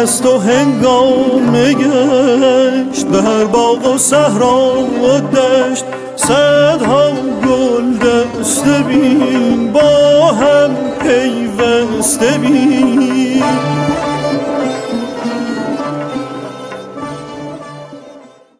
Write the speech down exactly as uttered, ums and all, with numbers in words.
از تو هنگام گشت، به هر باغ و صحرا و دشت صدها گل دسته بین، با هم پیوسته بین.